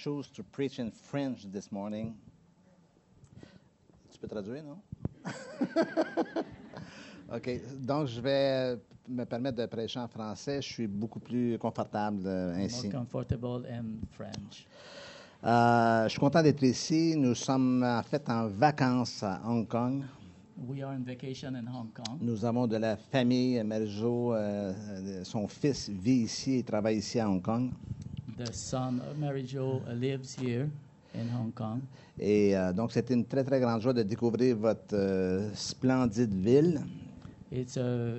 choose to preach in French this morning. Tu peux traduire, non? OK. Donc, je vais me permettre de prêcher en français. Je suis beaucoup plus confortable ainsi. More comfortable in French. Je suis content d'être ici. Nous sommes en fait en vacances à Hong Kong. We are on vacation in Hong Kong. Nous avons de la famille. Marie-Jo, son fils vit ici et travaille ici à Hong Kong. The son of Mary Jo lives here in Hong Kong. Et donc, c'était une très, très grande joie de découvrir votre splendide ville. It's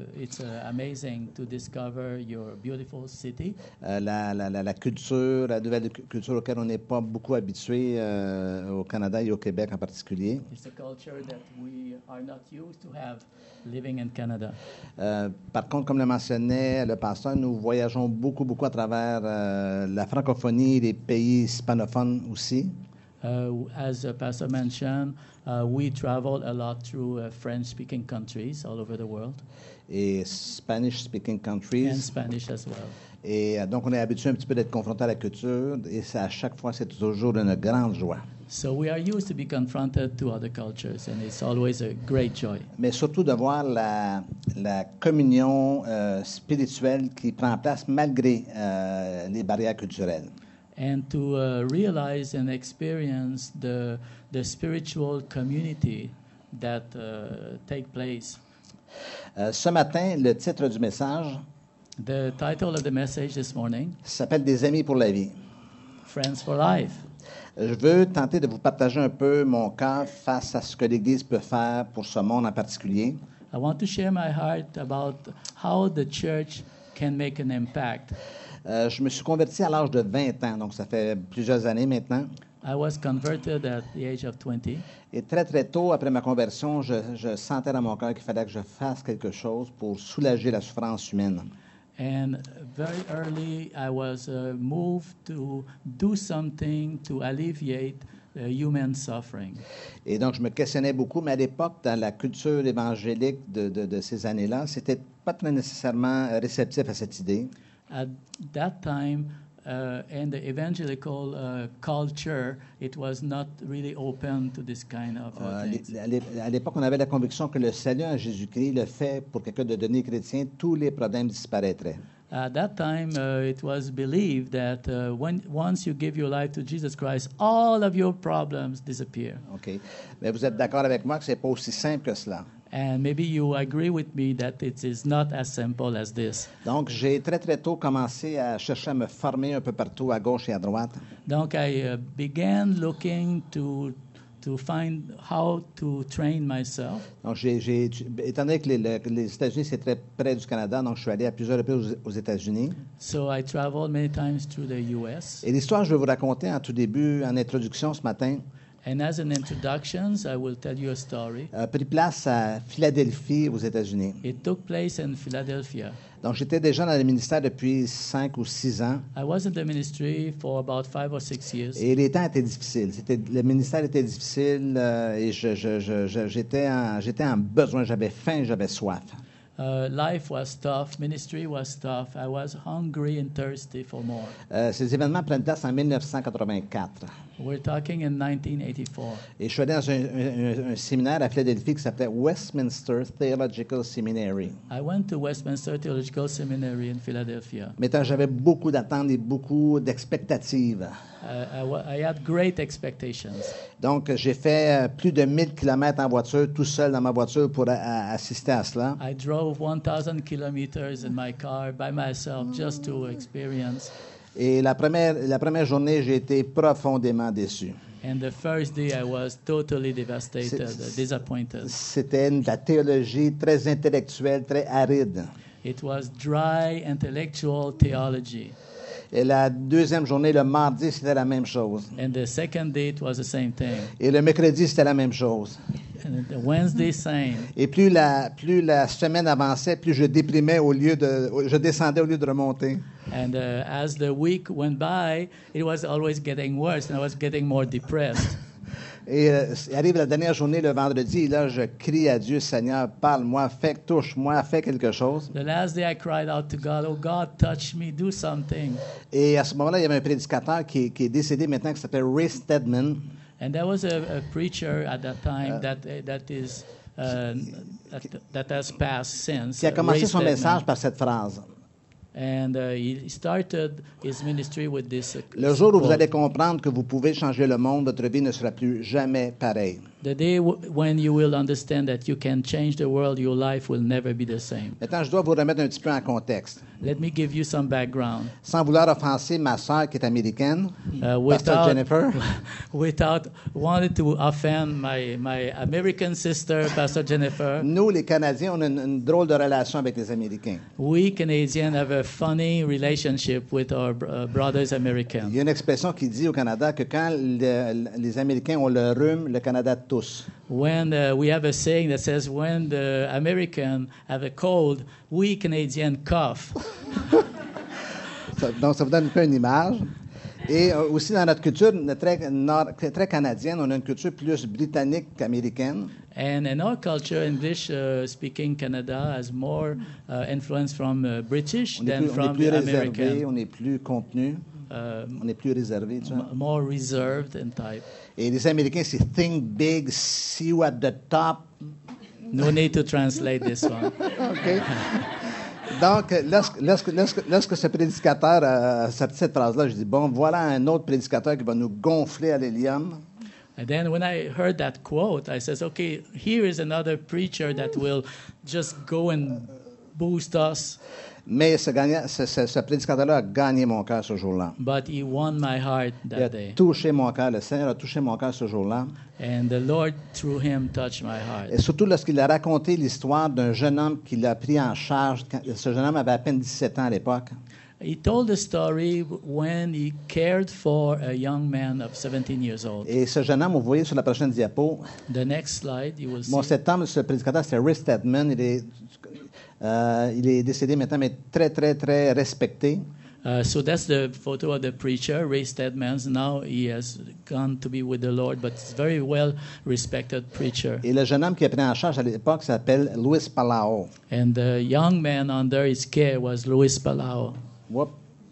amazing to discover your beautiful city. La culture, la nouvelle culture auquel on n'est pas beaucoup habitué au Canada et au Québec en particulier. It's a culture that we are not used to have living in Canada. Par contre, comme le mentionnait le pasteur, nous voyageons beaucoup, beaucoup à travers la francophonie et les pays hispanophones aussi. As Pastor mentioned, we travel a lot through French-speaking countries all over the world. Et Spanish-speaking countries. And Spanish as well. Et donc, on est habitué un petit peu d'être confronté à la culture. Et à chaque fois, c'est toujours une grande joie. So we are used to be confronted to other cultures, and it's always a great joy. Mais surtout de voir la communion spirituelle qui prend place malgré les barrières culturelles. And to realize and experience the spiritual community that take place. Ce matin, le titre du message The title of the message this morning, s'appelle « Des amis pour la vie ». Friends for Life. Je veux tenter de vous partager un peu mon cœur face à ce que l'Église peut faire pour ce monde en particulier. I want to share my heart about how the church can make an impact. Je me suis converti à l'âge de 20 ans, donc ça fait plusieurs années maintenant. I was converted at the age of 20. Et très, très tôt, après ma conversion, je sentais dans mon cœur qu'il fallait que je fasse quelque chose pour soulager la souffrance humaine. And very early, I was moved to do something to alleviate human suffering. Et donc, je me questionnais beaucoup, mais à l'époque, dans la culture évangélique de ces années-là, c'était pas très nécessairement réceptif à cette idée. At that time, in the evangelical culture, it was not really open to this kind of things. À l'époque, on avait la conviction que le salut en Jésus-Christ, le fait pour quelqu'un de devenir chrétien, tous les problèmes disparaîtraient. At that time, it was believed that once you give your life to Jesus Christ, all of your problems disappear. OK. Mais vous êtes d'accord avec moi que c'est pas aussi simple que cela. And maybe you agree with me that it is not as simple as this. Donc, j'ai très, très tôt commencé à chercher à me former un peu partout, à gauche et à droite. Donc, I began looking to find how to train myself. Donc, étant donné que les États-Unis, c'est très près du Canada, donc je suis allé à plusieurs reprises aux États-Unis. So I traveled many times through the U.S. Et l'histoire, je vais vous raconter en tout début, en introduction ce matin, And as an introduction, I will tell you a story. a pris place à Philadelphie, aux États-Unis. It took place in Philadelphia. Donc, j'étais déjà dans le ministère depuis 5 ou 6 ans. I was in the ministry for about 5 or 6 years. Et les temps étaient difficiles. Le ministère était difficile et j'étais en besoin. J'avais faim, j'avais soif. Life was tough, ministry was tough. I was hungry and thirsty for more. Ces événements prennent place en 1984. We're talking in 1984. Et je suis allé dans un séminaire à Philadelphie qui s'appelait Westminster Theological Seminary. I went to Westminster Theological Seminary in Philadelphia. Mais j'avais beaucoup d'attentes et beaucoup d'expectatives. I had great expectations. Donc, j'ai fait plus de 1000 kilomètres en voiture, tout seul dans ma voiture pour assister à cela. I drove 1,000 kilometers in my car by myself just to experience. Et la première journée, j'ai été profondément déçu. And the first day I was totally devastated, disappointed. C'était de la théologie très intellectuelle, très aride. It was dry intellectual theology. Et la deuxième journée, le mardi, c'était la même chose. And the second day it was the same thing. Et le mercredi, c'était la même chose. And the Wednesday same. Et plus la semaine avançait, plus je déprimais je descendais au lieu de remonter. And as the week went by, it was always getting worse, and I was getting more depressed. Et arrive la dernière journée, le vendredi, et là, je crie à Dieu, Seigneur, parle-moi, touche-moi, fais quelque chose. The last day I cried out to God, oh God, touch me, do something. Et à ce moment-là, il y avait un prédicateur qui est décédé maintenant, qui s'appelle Ray Stedman. And there was a preacher at that time that has passed since. Qui a commencé Ray son Stedman. message par cette phrase. And he started his ministry with this. Le jour où vous quote. allez comprendre que vous pouvez changer le monde, votre vie ne sera plus jamais pareille. The day when you will understand that you can change the world, your life will never be the same. Maintenant, je dois vous remettre un petit peu en contexte. Let me give you some background. Sans vouloir offenser ma sœur qui est américaine, Pastor Without, Jennifer. without wanting to offend my American sister, Pastor Jennifer, Nous, les Canadiens, on a une drôle de relation avec les Américains. we Canadians have a funny relationship with our brothers Il Americans. y a une expression qui dit au Canada que quand les Américains ont le rhume, le Canada tousse. When we have a saying that says, when the Americans have a cold, we Canadians cough. Donc, ça vous donne un peu une image. Et aussi, dans notre culture très canadienne, on a une culture plus britannique qu'américaine. And in our culture, English-speaking Canada has more influence from British On est than plus from réservé, American. on est plus contenu, on est plus réservé. Tu vois. More reserved in type. Et les Américains, c'est think big, see you at the top. No need to translate this one. OK? Donc, lorsque ce prédicateur a sorti cette phrase-là, je dis, bon, voilà un autre prédicateur qui va nous gonfler à l'hélium. And then when I heard that quote, I says, okay, here is another preacher that will just go and boost us. Mais ce prédicateur-là a gagné mon cœur ce jour-là. But he won my heart Il a that day. touché mon cœur. Le Seigneur a touché mon cœur ce jour-là. And the Lord, through him, touched my Et heart. surtout lorsqu'il a raconté l'histoire d'un jeune homme qui l'a pris en charge. Ce jeune homme avait à peine 17 ans à l'époque. He told the story when he cared for a young man of 17 years old. Et ce jeune homme, vous voyez sur la prochaine diapo, The next slide, you will see. bon, cet homme, ce prédicateur, c'est Ray Stedman. Il est décédé maintenant, mais très, très, très respecté. So that's the photo of the preacher, Ray Stedman. Now he has gone to be with the Lord, but he's a very well respected preacher. Et le jeune homme qui a pris en charge à l'époque s'appelle Luis Palau. And the young man under his care was Luis Palau. Whoop.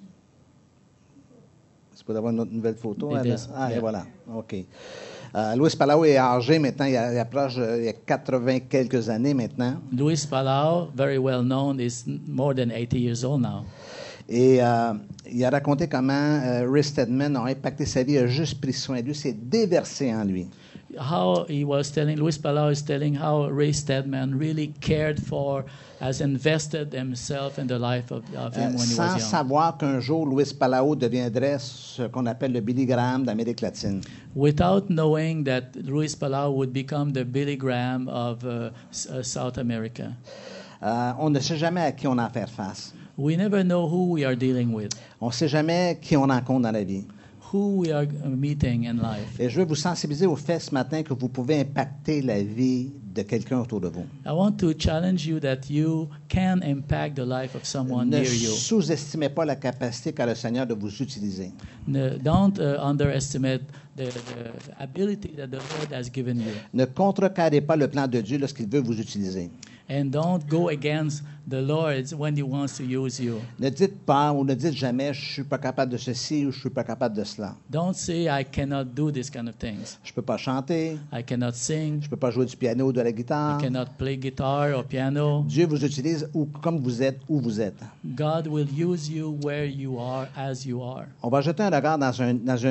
C'est pour avoir une nouvelle photo. It Hein? is, Ah, et yeah. voilà. OK. Luis Palau est âgé maintenant. Il approche, il y a 80 quelques années maintenant. Luis Palau, very well known, is more than 80 years old now. Et il a raconté comment Ray Stedman a impacté sa vie, a juste pris soin de lui, s'est déversé en lui. How he was telling, Luis Palau is telling how Ray Stedman really cared for, has invested himself in the life of him when he Sans was young. savoir qu'un jour, Luis Palau deviendrait ce qu'on appelle le Billy Graham d'Amérique latine. Without knowing that Luis Palau would become the Billy Graham of South America. On ne sait jamais à qui on a à faire face. We never know who we are dealing with, On ne sait jamais qui on rencontre dans la vie. who we are meeting in life. Et je veux vous sensibiliser au fait ce matin que vous pouvez impacter la vie de quelqu'un autour de vous. I want to challenge you that you can impact the life of someone Ne near you. sous-estimez pas la capacité qu'a le Seigneur de vous utiliser. Don't underestimate the ability that the Lord has given you. Ne contrecarrez pas le plan de Dieu lorsqu'il veut vous utiliser. And don't go against the Lord when He wants to use you. Ne dites pas ou ne dites jamais « je suis pas capable de ceci » ou « je suis pas capable de cela Don't say, I cannot do this kind of things. ». Je peux pas chanter, I cannot sing. je peux pas jouer du piano ou de la guitare. I cannot play guitar or piano. Dieu vous utilise comme vous êtes, où vous êtes. God will use you where you are, as you are. On va jeter un regard dans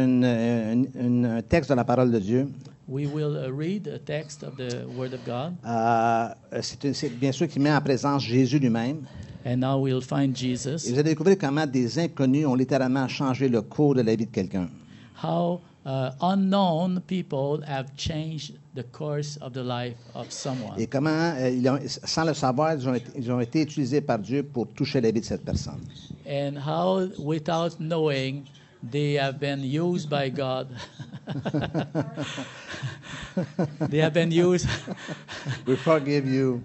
un texte de la parole de Dieu. We will read a text of the Word of God, C'est bien sûr qui met en présence Jésus lui-même. and now we'll find Et Jesus. vous allez découvrir comment des inconnus ont littéralement changé le cours de la vie de quelqu'un. How unknown people have changed the course of the life of someone. Et comment, sans le savoir, ils ont été utilisés par Dieu pour toucher la vie de cette personne. And how, without knowing, they have been used by God. They have been used. We forgive you.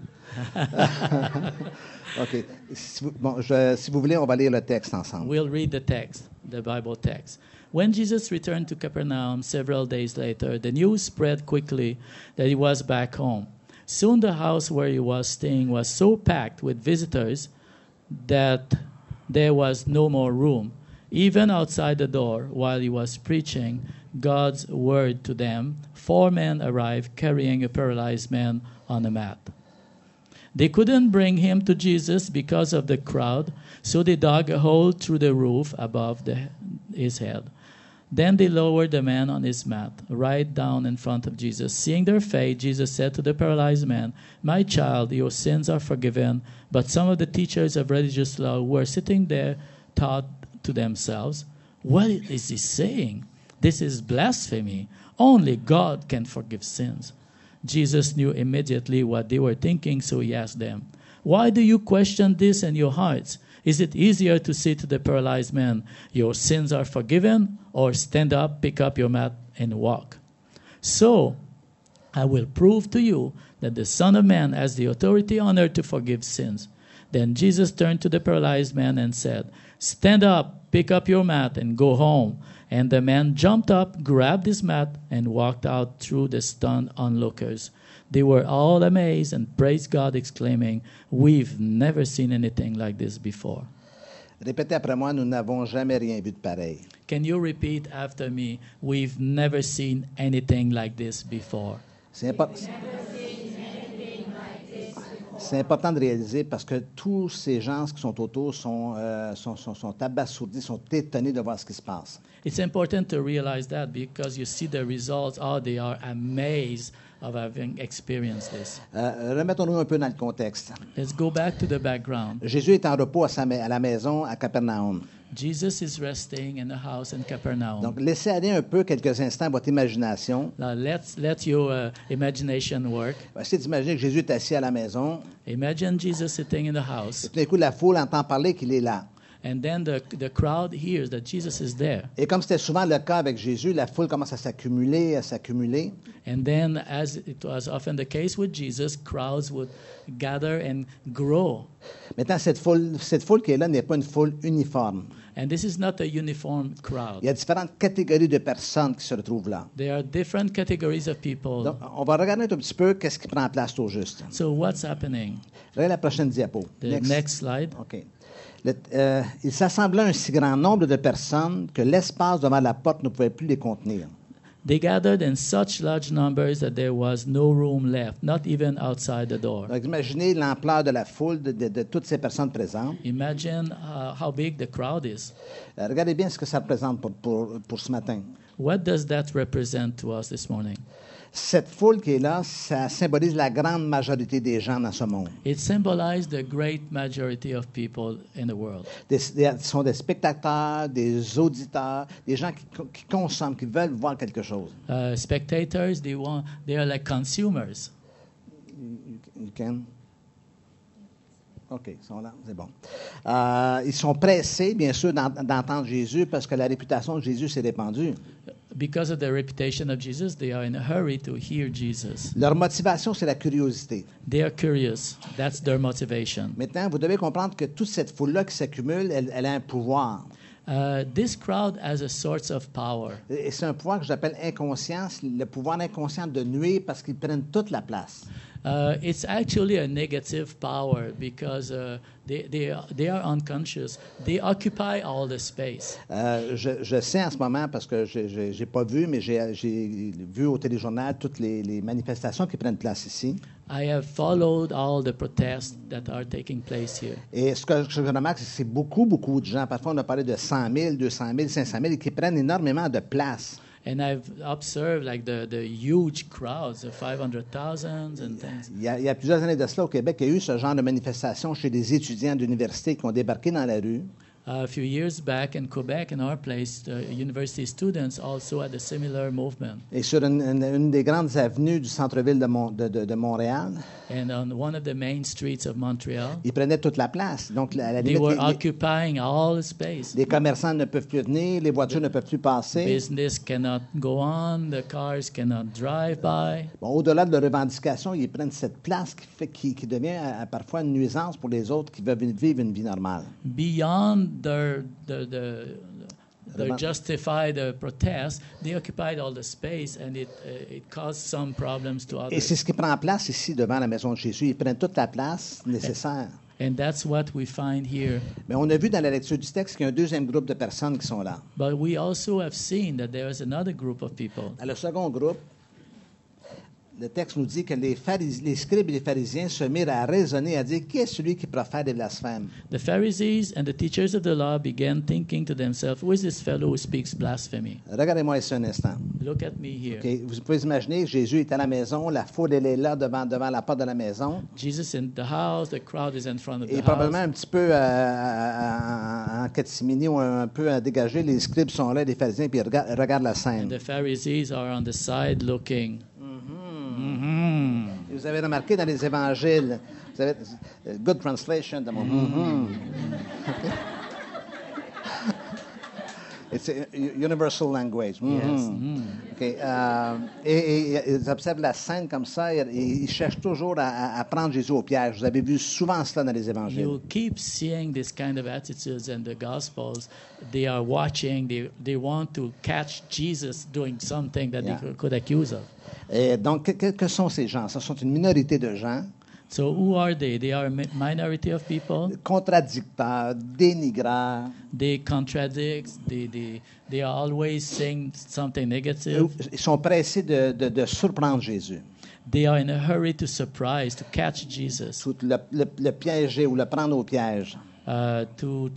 OK. Si vous voulez, on va lire le texte ensemble. We'll read the text, the Bible text. When Jesus returned to Capernaum several days later, the news spread quickly that he was back home. Soon the house where he was staying was so packed with visitors that there was no more room. Even outside the door, while he was preaching God's word to them, 4 men arrived carrying a paralyzed man on a mat. They couldn't bring him to Jesus because of the crowd, so they dug a hole through the roof above his head. Then they lowered the man on his mat, right down in front of Jesus. Seeing their faith, Jesus said to the paralyzed man, "My child, your sins are forgiven." But some of the teachers of religious law who were sitting there thought to themselves, "What is he saying? This is blasphemy. Only God can forgive sins." Jesus knew immediately what they were thinking, so he asked them, "Why do you question this in your hearts? Is it easier to say to the paralyzed man, 'Your sins are forgiven,' or 'Stand up, pick up your mat, and walk'? So I will prove to you that the Son of Man has the authority on earth to forgive sins." Then Jesus turned to the paralyzed man and said, "Stand up, pick up your mat, and go home." And the man jumped up, grabbed his mat, and walked out through the stunned onlookers. They were all amazed and praised God, exclaiming, "We've never seen anything like this before." Répétez après moi, nous n'avons jamais rien vu de pareil. Can you repeat after me? We've never seen anything like this before. C'est important de réaliser parce que tous ces gens qui sont autour sont abasourdis, sont étonnés de voir ce qui se passe. It's important to realize that because you see the results, they are amazed of having experienced this. Remettons-nous un peu dans le contexte. Let's go back to the background. Jésus est en repos à la maison à Capernaum. Jesus is resting in the house in Capernaum. Donc, laissez aller un peu quelques instants votre imagination. Now let your imagination work. Essayez d'imaginer que Jésus est assis à la maison. Imagine Jesus sitting in the house. Et tout d'un coup, la foule entend parler qu'il est là. And then the crowd hears that Jesus is there. Et comme c'était souvent le cas avec Jésus, la foule commence à s'accumuler, à s'accumuler. And then, as it was often the case with Jesus, crowds would gather and grow. Maintenant, cette foule qui est là n'est pas une foule uniforme. And this is not a uniform crowd. Il y a différentes catégories de personnes qui se retrouvent là. There are different categories of people. Donc, on va regarder un petit peu qu'est-ce qui prend place au juste. So what's happening? Regardez la prochaine diapo. The next slide. OK. Il s'assembla un si grand nombre de personnes que l'espace devant la porte ne pouvait plus les contenir. They gathered in such large numbers that there was no room left, not even outside the door. Donc, imaginez l'ampleur de la foule, de toutes ces personnes présentes. Imagine how big the crowd is. Regardez bien ce que ça représente pour ce matin. What does that represent to us this morning? Cette foule qui est là, ça symbolise la grande majorité des gens dans ce monde. It symbolized the great majority of people in the world. Ce sont des spectateurs, des auditeurs, des gens qui consomment, qui veulent voir quelque chose. Spectators, they are like consumers. You can? OK, ils sont là, c'est bon. Ils sont pressés, bien sûr, d'entendre Jésus parce que la réputation de Jésus s'est répandue. Because of the reputation of Jesus, they are in a hurry to hear Jesus. Leur motivation, c'est la curiosité. They are curious. That's their motivation. Maintenant, vous devez comprendre que toute cette foule-là qui s'accumule, elle a un pouvoir. This crowd has a source of power. Et c'est un pouvoir que j'appelle inconscient, le pouvoir inconscient de nuire parce qu'ils prennent toute la place. It's actually a negative power because they are unconscious. They occupy all the space. Je sais en ce moment, parce que j'ai pas vu, mais j'ai vu au téléjournal toutes les manifestations qui prennent place ici. I have followed all the protests that are taking place here. Et ce que je remarque, c'est que c'est beaucoup de gens. Parfois, on a parlé de 100 000, 200 000, 500 000, et qui prennent énormément de place. And I've observed like the huge crowds of 500,000 and things. Il y a plusieurs années de cela, au Québec, il y a eu ce genre de manifestation chez des étudiants d'université qui ont débarqué dans la rue. A few years back in Quebec, in our place, the university students also had a similar movement. Et sur une des grandes avenues du centre-ville de Montréal, And on one of the main streets of Montreal, ils prenaient toute la place. Donc, à la they limite, were occupying all the space. les commerçants ne peuvent plus venir, les voitures ne peuvent plus passer. Business cannot go on, the cars cannot drive by. Bon, au-delà de leurs revendications, ils prennent cette place qui devient parfois une nuisance pour les autres qui veulent vivre une vie normale. Beyond justify the protest, they occupied all the space, and it caused some problems to Et others. c'est ce qui prend place ici devant la maison de Jésus. Ils prennent toute la place nécessaire. And that's what we find here. Mais on a vu dans la lecture du texte qu'il y a un deuxième groupe de personnes qui sont là. But we also have seen that there is another group of people. Dans le second groupe, le texte nous dit que les scribes et les pharisiens se mirent à raisonner, à dire qui est celui qui profère des blasphèmes. The Pharisees and the teachers of the law began thinking to themselves, who is this fellow who speaks blasphemy? Regardez-moi ici un instant. Look at me here. Okay. Vous pouvez imaginer que Jésus est à la maison, la foule elle est là devant la porte de la maison. Jesus in the house, the crowd is in front of Et the probablement house. un petit peu en catimini ou un peu dégagé, les scribes sont là, les pharisiens, puis ils regardent la And scène. the Pharisees are on the side looking. Et vous avez remarqué dans les évangiles, vous avez good translation de mon. Okay. It's a universal language. Yes. Okay. Et ils observent la scène comme ça, et ils cherchent toujours à prendre Jésus au piège. Vous avez vu souvent cela dans les évangiles. You keep seeing this kind of attitudes in the Gospels. They are watching. They want to catch Jesus doing something that Yeah. they could accuse of. Et donc, que sont ces gens? Ce sont une minorité de gens So who are they? They are a minority of people. contradicteurs, dénigreurs. They contradict. They are always saying something negative. Ils sont pressés de surprendre Jésus, They are in a hurry to surprise, to catch Jesus, tout le piéger ou le prendre au piège. to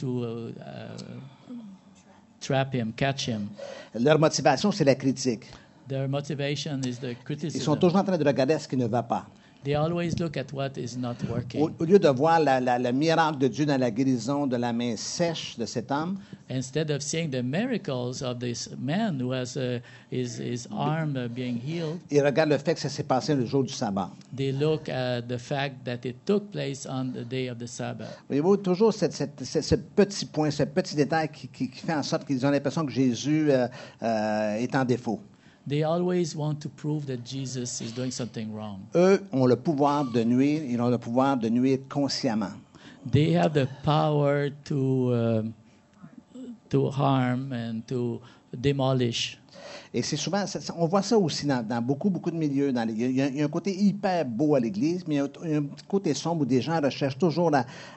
trap him, catch him. Leur motivation, c'est la critique. Their motivation is the Ils sont criticism. toujours en train de regarder ce qui ne va pas. They always look at what is not working. Au lieu de voir le miracle de Dieu dans la guérison de la main sèche de cet homme, Instead of seeing the miracles of this man who has his arm being healed, ils regardent le fait que ça s'est passé le jour du sabbat. they look at the fact that it took place on the day of the Sabbath. Voyez-vous, toujours ce petit point, ce petit détail qui fait en sorte qu'ils ont l'impression que Jésus est en défaut. They always want to prove that Jesus is doing something wrong. Eux ont le pouvoir de nuire, ils ont le pouvoir de nuire consciemment. They have the power to harm and to demolish. Et c'est souvent, on voit ça aussi dans beaucoup de milieux. Il y a un côté hyper beau à l'Église, mais il y a un petit côté sombre où des gens recherchent toujours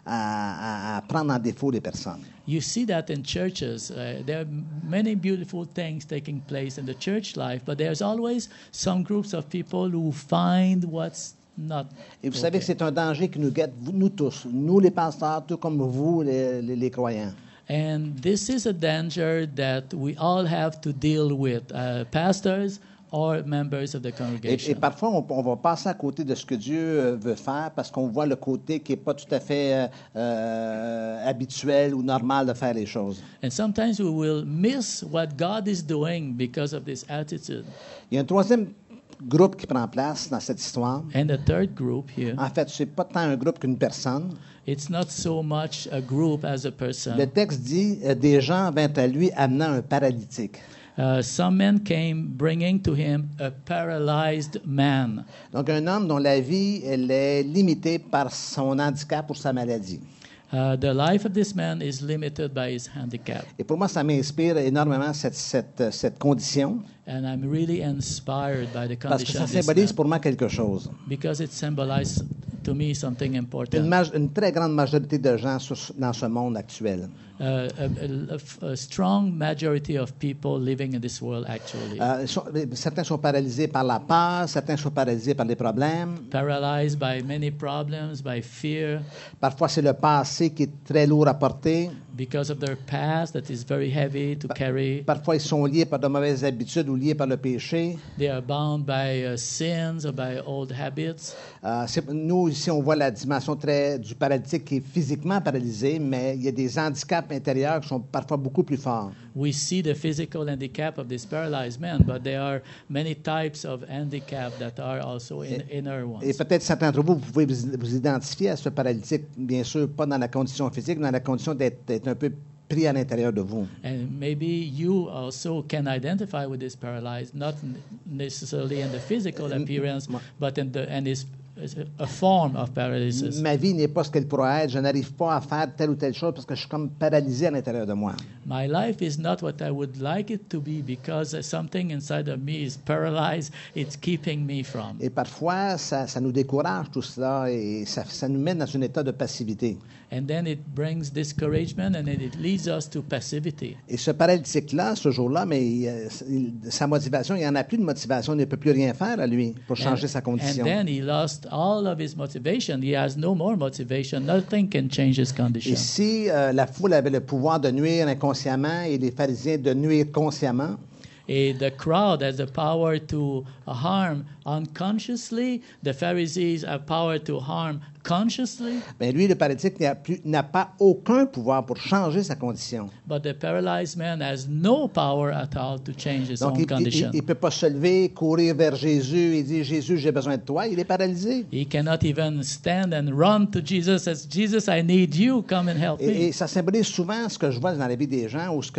à prendre en défaut les personnes. You see that in churches. There are many beautiful things taking place in the church life, but there's always some groups of people who find what's not. Et vous savez que c'est un danger qui nous guette, nous tous, nous les pasteurs, tout comme vous les croyants. And this is a danger that we all have to deal with, pastors or members of the Et congregation. parfois, on va passer à côté de ce que Dieu veut faire parce qu'on voit le côté qui n'est pas tout à fait habituel ou normal de faire les choses. And sometimes we will miss what God is doing because of this attitude. Il y a un troisième groupe qui prend place dans cette histoire. And the third group here, En fait, ce n'est pas tant un groupe qu'une personne. it's not so much a group as a person. Le texte dit des gens vinrent à lui amenant un paralytique. Some men came bringing to him a paralyzed man. Donc, un homme dont la vie elle est limitée par son handicap ou sa maladie. The life of this man is limited by his handicap. Et pour moi, ça m'inspire énormément cette condition And I'm really inspired by the parce que condition ça of this symbolise man, pour moi quelque chose. because it symbolizes to me something important. Une très grande majorité de gens dans ce monde actuel. A strong majority of people living in this world actually Certains sont paralysés par la peur, certains sont paralysés par les problèmes. paralyzed by many problems, by fear, Parfois, c'est le passé qui est très lourd à porter. because of their past that is very heavy to carry. Parfois, ils sont liés par de mauvaises habitudes ou liés par le péché. They are bound by sins or by old habits. Nous, ici, on voit la dimension du paralytique qui est physiquement paralysé, mais il y a des handicaps intérieurs qui sont parfois beaucoup plus forts. We see the physical handicap of this paralyzed man, but there are many types of handicap that are also inner ones. Et peut-être certains d'entre vous, vous pouvez vous identifier à ce paralytique, bien sûr, pas dans la condition physique, mais dans la condition d'être un peu pris à l'intérieur de vous. And maybe you also can identify with this paralyzed, not necessarily in the physical appearance, but in his a form of paralysis. Ma vie n'est pas ce qu'elle pourrait être. Je n'arrive pas à faire telle ou telle chose parce que je suis comme paralysé à l'intérieur de moi. My life is not what I would like it to be because something inside of me is paralyzed. It's keeping me from. Et parfois, ça nous décourage tout cela et ça nous mène dans un état de passivité. And then it brings discouragement and then it leads us to passivity. Et ce paralytique-là, ce jour-là, mais sa motivation, il n'y en a plus de motivation. Il ne peut plus rien faire à lui pour changer sa condition. And then he lost all of his motivation. He has no more motivation. Nothing can change his condition. Et si la foule avait le pouvoir de nuire inconsciemment et les pharisiens de nuire consciemment, The crowd has the power to harm unconsciously. The Pharisees have power to harm consciously. ben lui, le paralytique, n'a pas aucun pouvoir pour changer sa condition. But the paralyzed man has no power at all to change his Donc, own condition. il ne peut pas se lever, courir vers Jésus et dire, Jésus, j'ai besoin de toi. Il est paralysé. He cannot even stand and run to Jesus as, Jesus, I need you, come and help me. Et ça symbolise souvent ce que je vois dans la vie des gens, où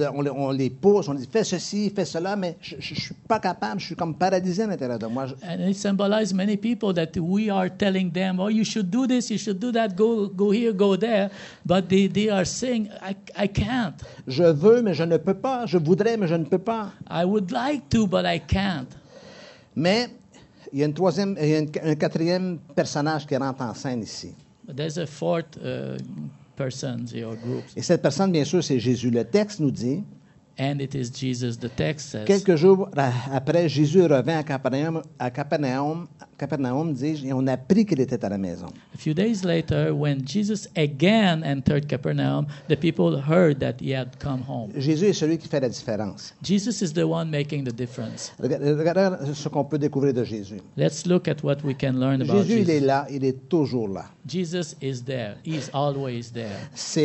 on les pousse, on dit, fais ceci, fais cela, mais je ne suis pas capable, je suis comme paralysé à l'intérieur de moi. And it symbolizes many people that we are telling them, oh, you should do this, you should do that, go here, go there. But they are saying, I can't. Je veux, mais je ne peux pas. Je voudrais, mais je ne peux pas. I would like to, but I can't. Mais il y a un quatrième personnage qui rentre en scène ici. But there's a fourth person or group, Et cette personne, bien sûr, c'est Jésus. Le texte nous dit, and it is Jesus. The text says, quelques jours après, Jésus revint à Capernaum, dis-je, et on apprit qu'il était à la maison. a few days later, when Jesus again entered Capernaum, the people heard that he had come home. Jésus est celui qui fait la différence. Jesus is the one making the difference. Regardez ce qu'on peut découvrir de Jésus. Let's look at what we can learn about Jésus, il est Jesus. là, il est toujours là. Jesus is there. He's always there.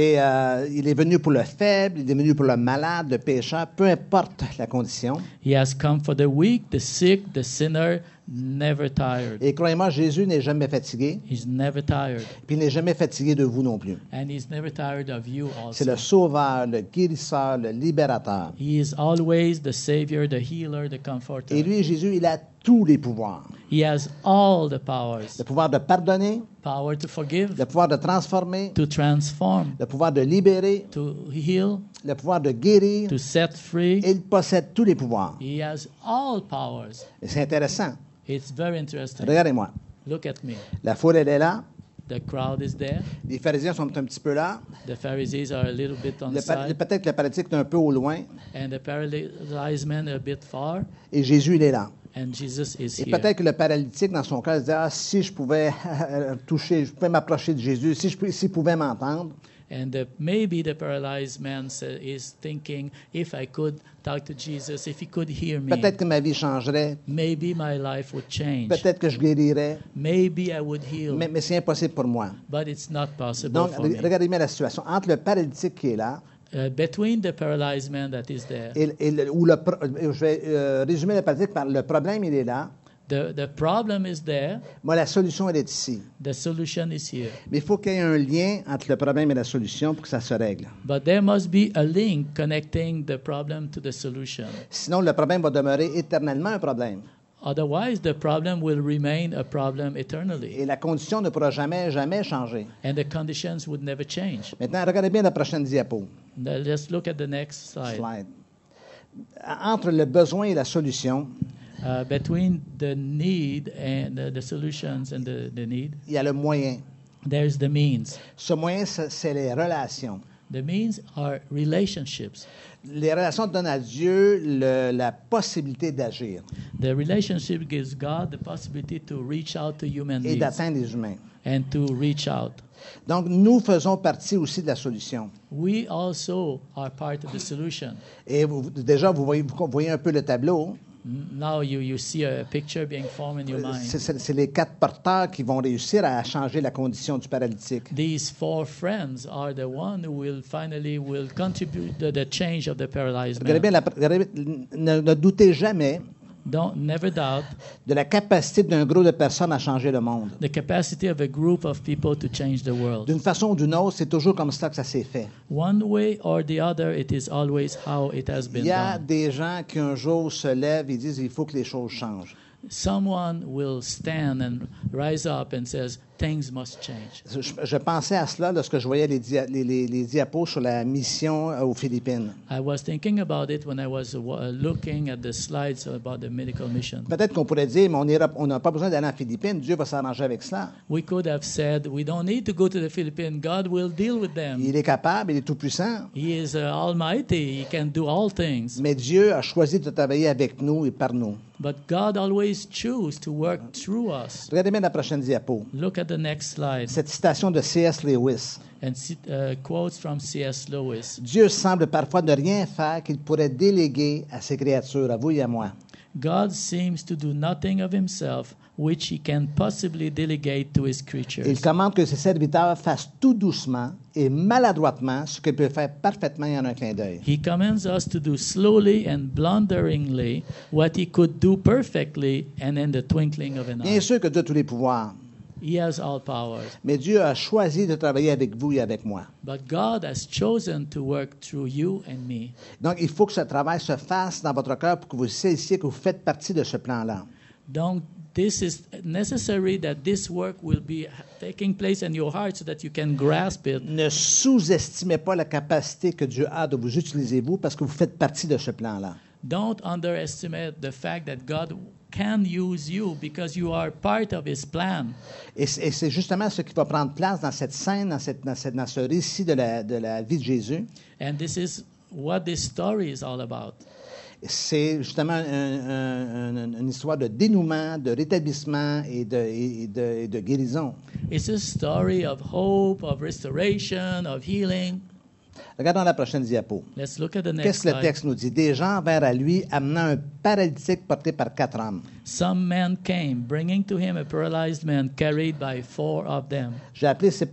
Il est venu pour le faible, il est venu pour le malade, le pécheur, peu importe la condition. He has come for the weak, the sick, the sinner, never tired. Et croyez-moi, Jésus n'est jamais fatigué, He's never tired. puis il n'est jamais fatigué de vous non plus. And he's never tired of you C'est also. le sauveur, le guérisseur, le libérateur. He is always the Savior, the healer, the comforter. Et lui, Jésus, il a tous les pouvoirs. He has all the powers. Le pouvoir de pardonner, Power to forgive, le pouvoir de transformer, to transform, le pouvoir de libérer, to heal, le pouvoir de guérir. to set free. Il possède tous les pouvoirs. He has all powers. Et c'est intéressant. It's very interesting. Regardez-moi. Look at me. La foule, elle est là. The crowd is there. Les pharisiens sont un petit peu là. The Pharisees are a little bit on the side. Peut-être que le paralytique est un peu au loin. And the paralyzed man a bit far. Et Jésus, il est là. And Jesus is Et here. peut-être que le paralytique, dans son cœur, se dit, si je pouvais toucher, je pouvais m'approcher de Jésus, s'il pouvait m'entendre. And maybe the paralyzed man is thinking, if I could talk to Jesus, if he could hear me, Peut-être que ma vie changerait. maybe my life would change. Peut-être que je guérirais. Maybe I would heal. Mais c'est impossible pour moi. But it's not possible Donc, for me. regardez bien la situation. Entre le paralytique qui est là, Between the paralyzed man that is there, je vais résumer le paralytique par le problème, il est là. the problem is there, Moi, la solution, elle est ici. the solution is here. Mais il faut qu'il y ait un lien entre le problème et la solution pour que ça se règle. But there must be a link connecting the problem to the solution. Sinon, le problème va demeurer éternellement un problème. Otherwise, the problem will remain a problem eternally, Et la condition ne pourra jamais changer. and the conditions would never change. Maintenant, regardez bien la prochaine diapo. Now, let's look at the next slide. Entre le besoin et la solution, Between the need and the solutions and the need, il y a le moyen. there's the means. Ce moyen, c'est les relations. The means are relationships. Les relations donnent à Dieu la possibilité d'agir The relationship gives God the possibility to reach out to human et beings d'atteindre les humains. and to reach out. Donc, nous faisons partie aussi de la solution. We also are part of the solution. Et déjà, vous voyez un peu le tableau. Now you see a picture being formed in your mind. C'est les 4 porteurs qui vont réussir à changer la condition du paralytique. These 4 friends are the one who will contribute to the change of the paralyzed Regardez man. bien, ne doutez jamais Never doubt de la capacité d'un groupe de personnes à changer le monde. the capacity of a group of people to change the world. D'une façon ou d'une autre, c'est toujours comme ça que ça s'est fait. One way or the other, it is always how it has Il been y a done. des gens qui un jour se lèvent et disent il faut que les choses changent. someone will stand and rise up and says, things must change. Je pensais à cela lorsque je voyais les diapos sur la mission aux Philippines. I was thinking about it when I was looking at the slides about the medical mission. Peut-être qu'on pourrait dire, mais on n'a pas besoin d'aller en Philippines, Dieu va s'arranger avec cela. We could have said, we don't need to go to the Philippines, God will deal with them. Il est capable, il est tout-puissant. He is almighty, he can do all things. Mais Dieu a choisi de travailler avec nous et par nous. But God always chooses to work through us. Regardez bien la prochaine diapo. Look at the next slide. Cette citation de C.S. Lewis. And quotes from C.S. Lewis. Dieu semble parfois ne rien faire qu'il pourrait déléguer à ses créatures, à vous et à moi. God seems to do nothing of himself which he can possibly delegate to his creatures. Il commande que ses serviteurs fassent tout doucement et maladroitement ce qu'ils peuvent faire parfaitement en un clin d'œil. He commands us to do slowly and blunderingly what he could do perfectly and in the twinkling of an eye. Bien sûr que Dieu a tous les pouvoirs, He has all powers. mais Dieu a choisi de travailler avec vous et avec moi. But God has chosen to work through you and me. Donc, il faut que ce travail se fasse dans votre cœur pour que vous saisissiez que vous faites partie de ce plan-là. Donc, this is necessary that this work will be taking place in your heart so that you can grasp it. Ne sous-estimez pas la capacité que Dieu a de vous utiliser, vous, parce que vous faites partie de ce plan-là. Don't underestimate the fact that God can use you because you are part of his plan. Et c'est justement ce qui va prendre place dans cette scène, dans ce récit de la vie de Jésus. And this is what this story is all about. C'est justement une histoire de dénouement, de rétablissement et de guérison. It's a story of hope, of restoration, of healing. Regardons la prochaine diapo. Let's look at the next Qu'est-ce que le slide. texte nous dit? Des gens vinrent à lui amenant un paralytique porté par 4 hommes. Some men came, bringing to him a paralyzed man carried by 4 of them. J'ai appelé ces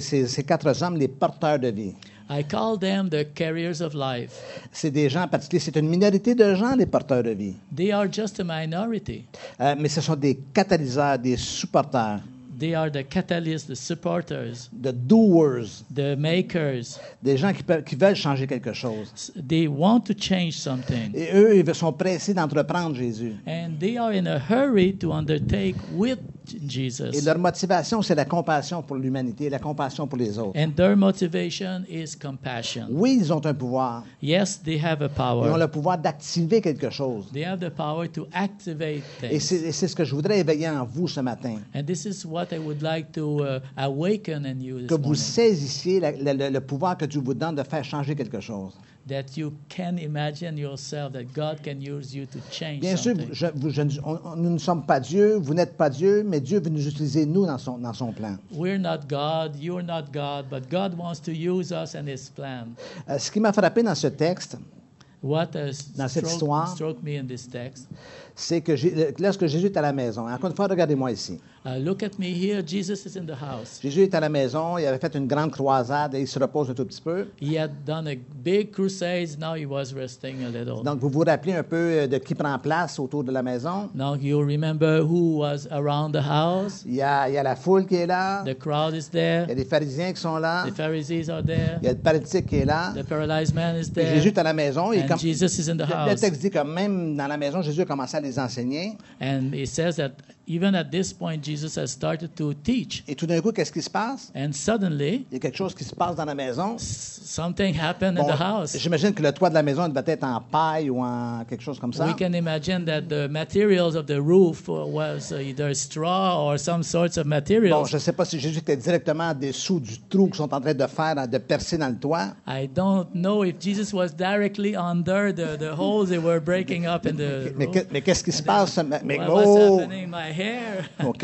4 hommes les porteurs de vie. I call them the carriers of life. C'est des gens en particulier, c'est une minorité de gens, les porteurs de vie. They are just a minority. Mais ce sont des catalyseurs, des supporters, They are the catalysts, the supporters, de doers, the makers. des gens qui veulent changer quelque chose. They want to change something. Et eux, ils sont pressés d'entreprendre Jésus. And they are in a hurry to undertake with Et Jesus. leur motivation, c'est la compassion pour l'humanité, la compassion pour les autres. And their motivation is compassion. Oui, ils ont un pouvoir. Yes, they have a Ils ont power. le pouvoir d'activer quelque chose. They have the power to activate Et things. c'est ce que je voudrais éveiller en vous ce matin. And this is what I would like to awaken in you Que this vous morning. saisissiez le pouvoir que Dieu vous donne de faire changer quelque chose. That you can imagine yourself that God can use you to change Bien sûr, something. nous ne sommes pas Dieu, vous n'êtes pas Dieu, mais Dieu veut nous utiliser, nous, dans son plan. We're not God, you're not God, but God wants to use us in His plan. Ce qui m'a frappé dans ce texte, What Dans cette histoire, struck me in this text. c'est que lorsque Jésus est à la maison, encore une fois, regardez-moi ici. Look at me here. Jesus is in the house. Jésus est à la maison, il avait fait une grande croisade et il se repose un tout petit peu. He had done a big crusade. Now he was resting a little. Donc, vous vous rappelez un peu de qui prend place autour de la maison? Now you remember who was around the house. Il y a la foule qui est là, The crowd is il y a there. des pharisiens qui sont là, The Pharisees are there. il y a le paralytique qui est là. The paralyzed man is Et there. Jésus est à la maison. Et And Jesus is in the le house. texte dit que même dans la maison, Jésus a commencé à les enseigner. And it says that even at this point, Jesus has started to teach. Et tout d'un coup, qu'est-ce qui se passe? And suddenly, Il y a quelque chose qui se passe dans la maison. something happened in Bon, the house. j'imagine que le toit de la maison devait être en paille ou en quelque chose comme ça. We can imagine that the materials of the roof was either straw or some sorts of Bon, materials. je ne sais pas si Jésus était directement en dessous du trou qu'ils sont en train de faire, de percer dans le toit. I don't know if Jesus was directly under the holes they were breaking up in the roof. Mais qu'est-ce qui se passe? Mais, What's oh! happening? My hair. OK.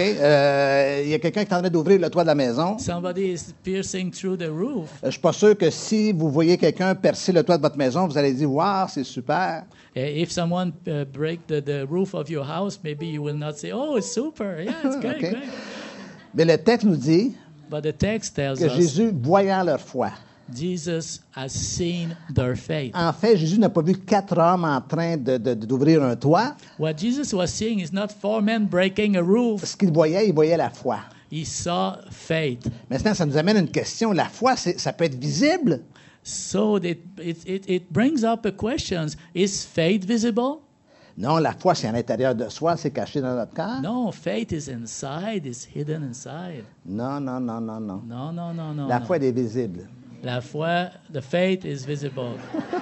Il y a quelqu'un qui est en train d'ouvrir le toit de la maison. Somebody is piercing through the roof. Je ne suis pas sûr que si vous voyez quelqu'un percer le toit de votre maison, vous allez dire « Wow, c'est super! If someone break the roof of your house, maybe you will not say, "Oh, it's super! Yeah, it's great, Okay. great." » Mais le texte nous dit But the text tells que us Jésus, voyant leur foi, Jesus has seen their faith. en fait, Jésus n'a pas vu 4 hommes en train d'ouvrir un toit. What Jesus was seeing is not 4 men breaking a roof. Ce qu'il voyait, il voyait la foi. He saw faith. Maintenant, ça nous amène à une question. La foi, ça peut être visible. So it brings up a question: is faith visible? Non, la foi, c'est à l'intérieur de soi, c'est caché dans notre cœur. No, faith is inside, it's hidden inside. Non, non, non, non, non. No, no, no, no. La no. foi, elle est visible. La foi, the faith is visible.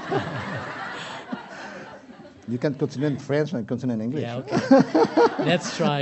You can continue in French and continue in English. Yeah, okay. Let's try.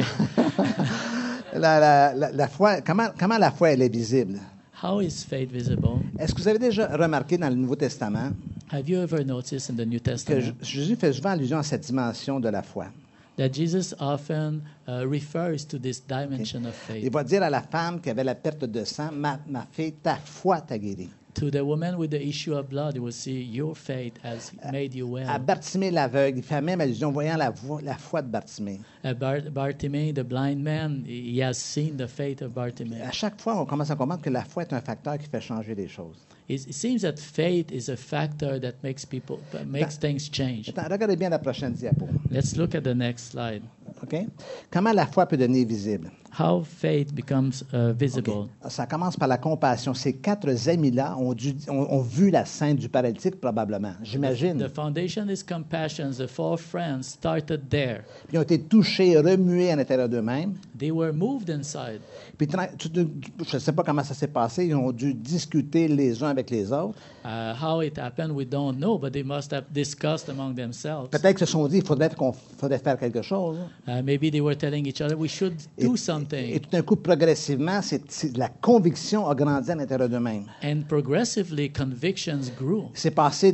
La foi, comment la foi, elle est visible? How is faith visible? Est-ce que vous avez déjà remarqué dans le Nouveau Testament Have you ever noticed in the New que Testament Jésus fait souvent allusion à cette dimension de la foi? that Jesus often refers to this dimension of Il faith? va dire à la femme qui avait la perte de sang, ma fille, ta foi t'a guérie. To the woman with the issue of blood, you will see your faith has made you À well. Bartimée l'aveugle, il fait même allusion, voyant la foi de Bartimée. Bartimaeus, the blind man, he has seen the faith of À Bartimaeus. chaque fois, on commence à comprendre que la foi est un facteur qui fait changer les choses. It seems that faith is a factor that makes things change. Attends, regardez bien la prochaine diapo. Let's look at the next slide. OK? Comment la foi peut devenir visible? How faith becomes visible. OK. Ça commence par la compassion. Ces 4 amis-là ont vu la scène du paralytique, probablement. The J'imagine. foundation is compassion. The 4 friends started there. Ils ont été touchés, remués à l'intérieur d'eux-mêmes. They were moved inside. Puis, je ne sais pas comment ça s'est passé. Ils ont dû discuter les uns avec les autres. How it happened, we don't know, but they must have discussed among themselves. Peut-être qu'ils se sont dit, il faudrait faire quelque chose. Maybe they were telling each other, we should do something. Et tout d'un coup, progressivement, la conviction a grandi à l'intérieur d'eux-mêmes. And progressively, convictions grew. C'est passé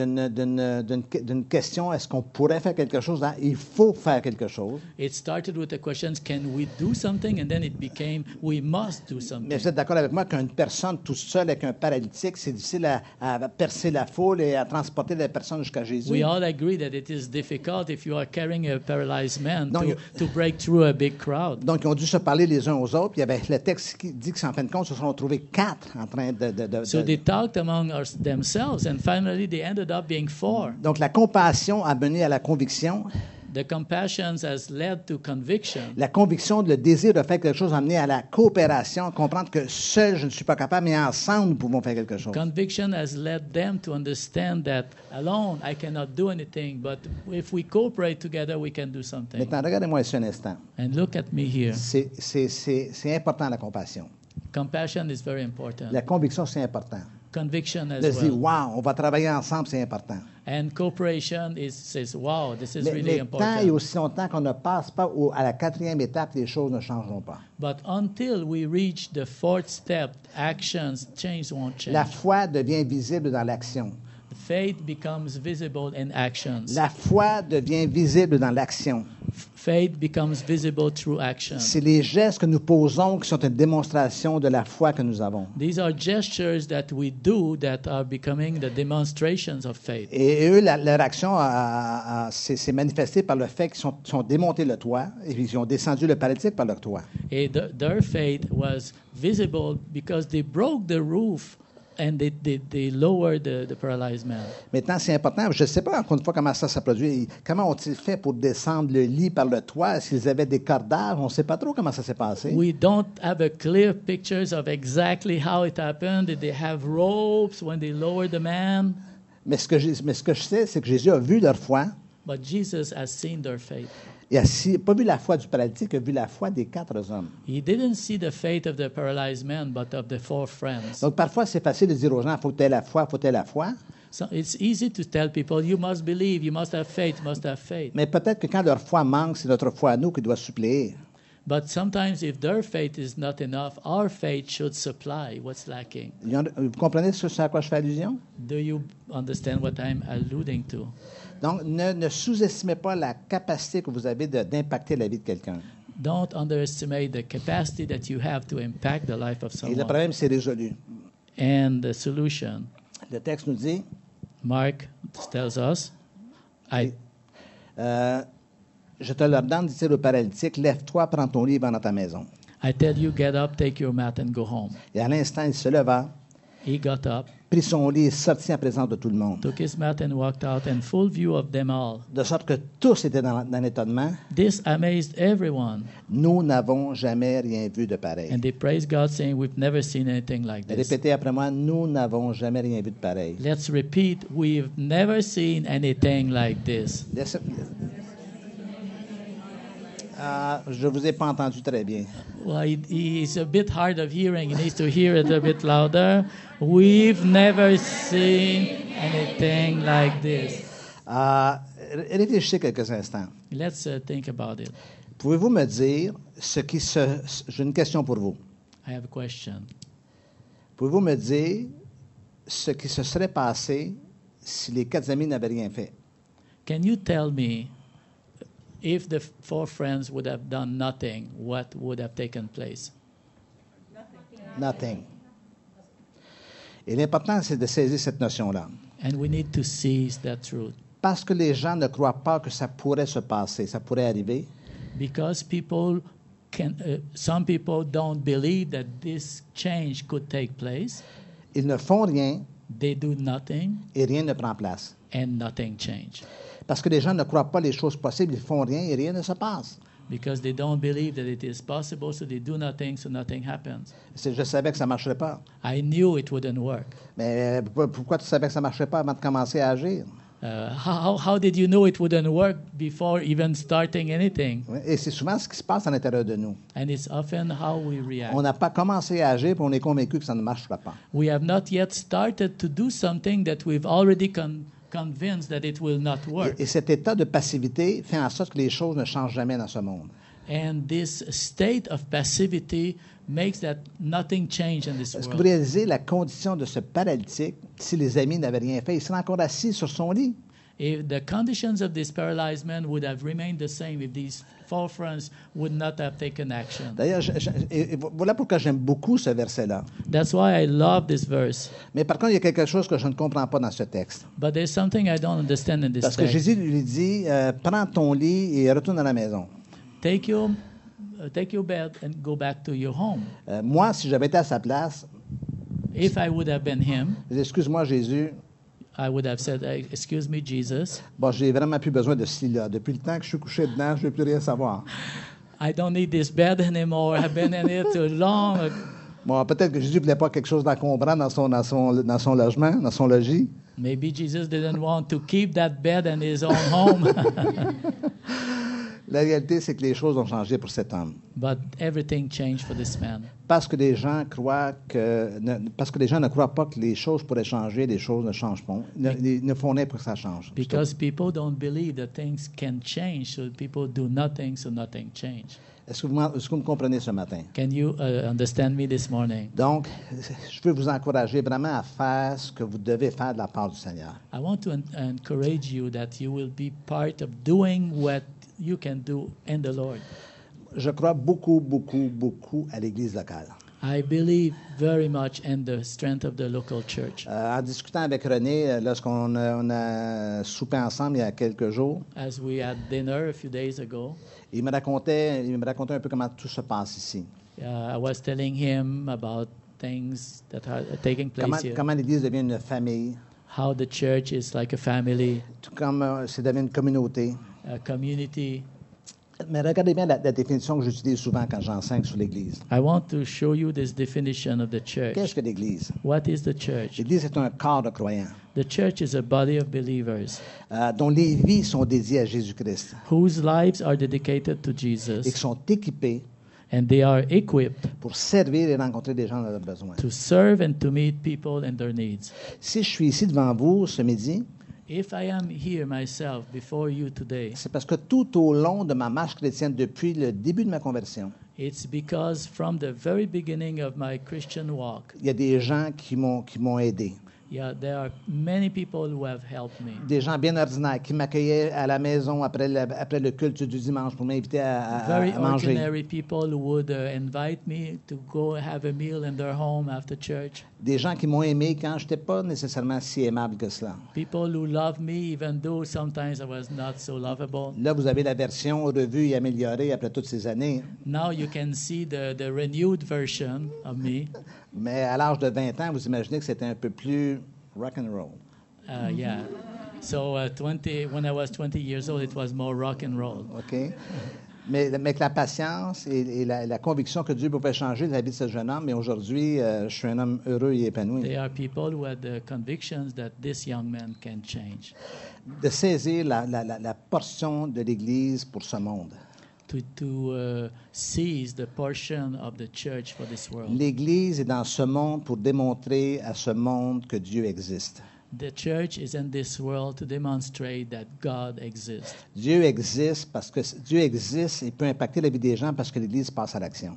d'une question, est-ce qu'on pourrait faire quelque chose, à il faut faire quelque chose. It started with the questions, can we do something? And then it became, we must do Mais something. vous êtes d'accord avec moi qu'une personne toute seule avec un paralytique, c'est difficile à percer la foule et à transporter la personne jusqu'à Jésus. We all agree that it is difficult if you are carrying a paralyzed man Donc, to break through a big crowd. Donc, ils ont dû se parler les uns aux autres. Puis il y avait le texte qui dit qu'en fin de compte, se sont retrouvés 4 en train So they talked among themselves, and finally they ended up being 4. Donc, la compassion a mené à la conviction. The compassion has led to conviction. La conviction, le désir de faire quelque chose a amené à la coopération, comprendre que seul, je ne suis pas capable, mais ensemble, nous pouvons faire quelque chose. Conviction has led them to understand that alone I cannot do anything, but if we cooperate together, we can do something. Maintenant, regardez-moi ici un instant. And look at me here. C'est important, la compassion. Compassion is very important. La conviction, c'est important. Conviction De as se dire, well. wow, on va travailler ensemble, c'est important. And cooperation says, wow, this is really Mais tant et important. aussi longtemps qu'on ne passe pas à la 4e étape, les choses ne changeront pas. But until we reach the 4th step, actions won't change. La foi devient visible dans l'action. Faith becomes visible in actions. La foi devient visible dans l'action. Faith becomes visible through action. C'est les gestes que nous posons qui sont une démonstration de la foi que nous avons. These are gestures that we do that are becoming the demonstrations of faith. Et eux, leur action s'est manifestée par le fait qu'ils sont démontés le toit et ils ont descendu le paralytique par le toit. And their faith was visible because they broke the roof and they lowered the paralyzed man. Maintenant, c'est important. Je ne sais pas encore une fois comment ça s'est produit. Comment ont-ils fait pour descendre le lit par le toit? Est-ce qu'ils avaient des cordages? On ne sait pas trop comment ça s'est passé. We don't have a clear pictures of exactly how it happened. Did they have ropes when they lowered the man? Mais ce que je sais, c'est que Jésus a vu leur foi. But Jesus has seen their faith. Il n'a pas vu la foi du paralytique, il a vu la foi des 4 hommes. He didn't see the faith of the paralyzed man, but of the 4 friends. Donc, parfois, c'est facile de dire aux gens, il faut que tu aies la foi, il faut que tu aies la foi. So it's easy to tell people, you must believe, you must have faith, you must have faith. Mais peut-être que quand leur foi manque, c'est notre foi à nous qui doit suppléer. But sometimes if their faith is not enough, our faith should supply what's lacking. Vous comprenez ce à quoi je fais allusion? Do you understand what I'm alluding to? Donc, ne sous-estimez pas la capacité que vous avez d'impacter la vie de quelqu'un. Don't underestimate the capacity that you have to impact the life of Et le someone. problème, c'est résolu. And the solution, Le texte nous dit, Mark tells us, je te l'ordonne, dit-il au paralytique, lève-toi, prends ton lit et va dans ta maison. I tell you, get up, take your mat and go home. Et à l'instant, il se leva, He got up, prit son lit et sortit en présence de tout le monde. took his mat and walked out in full view of them all. De sorte que tous étaient dans l'étonnement. This amazed everyone, Nous n'avons jamais rien vu de pareil. and they praised God, saying, we've never seen anything like this. Répétez après moi, nous n'avons jamais rien vu de pareil. Let's repeat, we've never seen anything like this. Je ne vous ai pas entendu très bien. Well, he's a bit hard of hearing. He needs to hear it a bit louder. We've never seen anything like this. Réfléchissez quelques instants. Let's think about it. Pouvez-vous me dire ce qui se... J'ai une question pour vous. I have a question. Pouvez-vous me dire ce qui se serait passé si les 4 amis n'avaient rien fait? Can you tell me if the 4 friends would have done nothing, what would have taken place? Nothing. Et l'important, c'est de saisir cette notion-là. And we need to seize that truth. Parce que les gens ne croient pas que ça pourrait se passer, ça pourrait arriver. Because some people don't believe that this change could take place. Ils ne font rien They do nothing et rien ne prend place. and nothing change. Parce que les gens ne croient pas les choses possibles, ils font rien et rien ne se passe. Because they don't believe that it is possible, so they do nothing, so nothing happens. Je savais que ça ne marcherait pas. I knew it wouldn't work. Mais pourquoi tu savais que ça ne marcherait pas avant de commencer à agir? How did you know it wouldn't work before even starting anything? Et c'est souvent ce qui se passe à l'intérieur de nous. And it's often how we react. On n'a pas commencé à agir, puis on est convaincu que ça ne marchera pas. We have not yet started to do something that we've already convinced that it will not work. Et cet état de passivité fait en sorte que les choses ne changent jamais dans ce monde. And this state of passivity makes that nothing change in this Est-ce que vous world. réalisez la condition de ce paralytique si les amis n'avaient rien fait? Il serait encore assis sur son lit. If the conditions of this paralyzed man would have remained the same if these 4 friends would not have taken action. D'ailleurs, et voilà pourquoi j'aime beaucoup ce verset-là. That's why I love this verse. Mais par contre, il y a quelque chose que je ne comprends pas dans ce texte. But there's something I don't understand in this Parce que text. Jésus lui dit, prends ton lit et retourne à la maison. Take your bed and go back to your home. Moi, si j'avais été à sa place, If I would have been him, je dis, excuse-moi Jésus, I would have said, excuse me, Jesus, bon, j'ai vraiment plus besoin de ce lit-là. Depuis le temps que je suis couché dedans, je ne veux plus rien savoir. I don't need this bed anymore. I've been in it too long. Bon, peut-être que Jésus ne voulait pas quelque chose d'encombrant dans son logement, dans son logis. Maybe Jesus didn't want to keep that bed in his own home. La réalité, c'est que les choses ont changé pour cet homme. But everything changed for this man. Parce que les gens ne croient pas que les choses pourraient changer, les choses ne changent pas. Ils ne font rien pour que ça change. Because people don't believe that things can change, so people do nothing, so nothing change. Est-ce que vous me comprenez ce matin? Can you understand me this morning? Donc, je veux vous encourager vraiment à faire ce que vous devez faire de la part du Seigneur. I want to encourage you that you will be part of doing what you can do in the Lord. Je crois beaucoup, beaucoup, beaucoup à l'Église locale. I believe very much in the strength of the local church. En discutant avec René, lorsqu'on a soupé ensemble il y a quelques jours, As we had dinner a few days ago, il me racontait un peu comment tout se passe ici. I was telling him about things that are taking place here. Comment l'Église devient une famille, How the church is like a family, tout comme c'est devenu une communauté. a community. Mais regardez bien la définition que j'utilise souvent quand j'enseigne sur l'Église. I want to show you this definition of the Qu'est-ce church. que l'Église? What is the church? L'Église est un corps de croyants The church is a body of believers dont les vies sont dédiées à Jésus-Christ whose lives are dedicated to et qui Jesus, sont équipés and they are equipped pour servir et rencontrer des gens dans leurs besoins. to serve and to meet people and their needs. Si je suis ici devant vous ce midi, If I am here myself before you today, c'est parce que tout au long de ma marche chrétienne, depuis le début de ma conversion, it's because from the very beginning of my Christian walk, il y a des gens qui m'ont aidé. yeah, there are many people who have helped me. Des gens bien ordinaires qui m'accueillaient à la maison après le culte du dimanche pour m'inviter à Very manger. ordinary people who would invite me to go have a meal in their home after church. Des gens qui m'ont aimé quand je n'étais pas nécessairement si aimable que cela. People who love me even though sometimes I was not so lovable. Là, vous avez la version revue et améliorée après toutes ces années. Now you can see the renewed version of me. Mais à l'âge de 20 ans, vous imaginez que c'était un peu plus rock and roll. Yeah. So when I was 20 years old, it was more rock and roll. OK? Mais que la patience et la conviction que Dieu pouvait changer la vie de ce jeune homme, mais aujourd'hui, je suis un homme heureux et épanoui. They are people who had the convictions that this young man can change. De saisir la portion de l'Église pour ce monde. to seize the portion of the church for this world. L'Église est dans ce monde pour démontrer à ce monde que Dieu existe. The church is in this world to demonstrate that God exists. Dieu existe parce que Dieu existe et peut impacter la vie des gens parce que l'Église passe à l'action.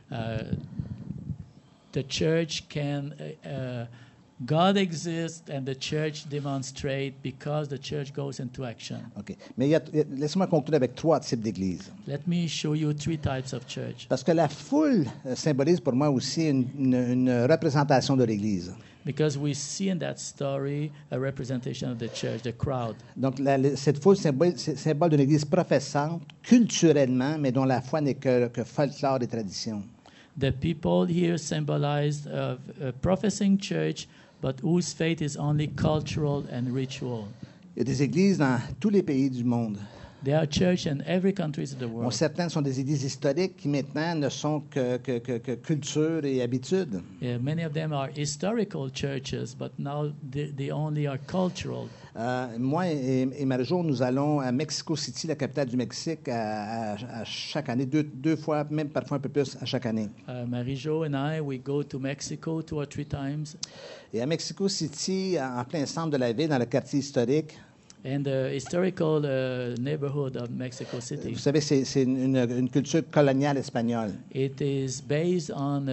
The church can, God exists and the church demonstrate because the church goes into action. OK. Mais laissez-moi conclure avec 3 types d'églises. Let me show you 3 types of church. Parce que la foule symbolise pour moi aussi une représentation de l'Église. Because we see in that story a representation of the church, the crowd. Donc, cette foule c'est symbole d'une Église professante, culturellement, mais dont la foi n'est que folklore et tradition. The people here symbolized a professing church, but whose faith is only cultural and ritual. Il y a des églises dans tous les pays du monde. There are churches in every country of the Bon, world. certaines sont des églises historiques qui maintenant ne sont que culture et habitude. Yeah, many of them are historical churches, but now they only are cultural. Moi et Marie-Jo, nous allons à Mexico City, la capitale du Mexique, à chaque année, deux fois, même parfois un peu plus à chaque année. Marie-Jo and I, we go to Mexico 2 or 3 times. Et à Mexico City, en plein centre de la ville, dans le quartier historique, And the historical neighborhood of Mexico City. vous savez, c'est une culture coloniale espagnole. It is based on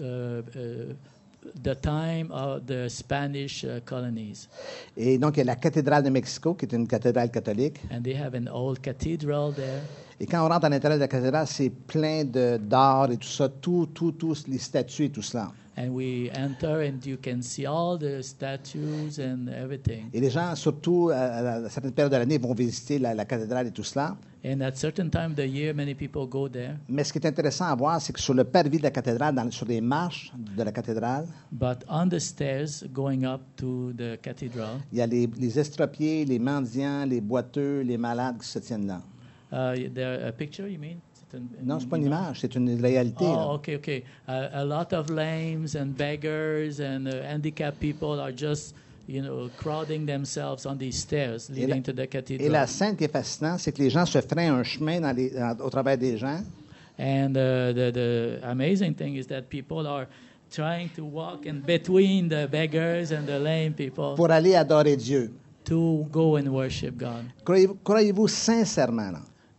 the time of the Spanish colonies. Et donc, il y a la cathédrale de Mexico, qui est une cathédrale catholique. And they have an old cathedral there. Et quand on rentre à l'intérieur de la cathédrale, c'est plein d'art et tout ça, tous les statues et tout cela. And we enter and you can see all the statues and everything. Et les gens, surtout à certaines périodes de l'année, vont visiter la cathédrale et tout cela. And at certain time of the year, many people go there. Mais ce qui est intéressant à voir, c'est que sur le parvis de la cathédrale, sur les marches de la cathédrale, But on the stairs going up to the cathedral, il y a les estropiés, les mendiants, les boiteux, les malades qui se tiennent là. there a picture, you mean? Non, c'est pas une image, c'est une réalité. là. Oh, okay. A lot of lames and beggars and handicapped people are just, crowding themselves on these stairs leading to the Et cathedral. la scène qui est fascinante, c'est que les gens se frayent un chemin au travers des gens. And the amazing thing is that people are trying to walk in between the beggars and the lame people Pour aller adorer Dieu. to go and worship God. Croyez-vous sincèrement là,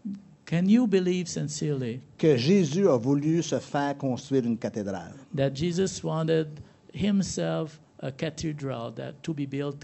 Can you believe sincerely que Jésus a voulu se faire construire une cathédrale? that Jesus wanted himself a cathedral to be built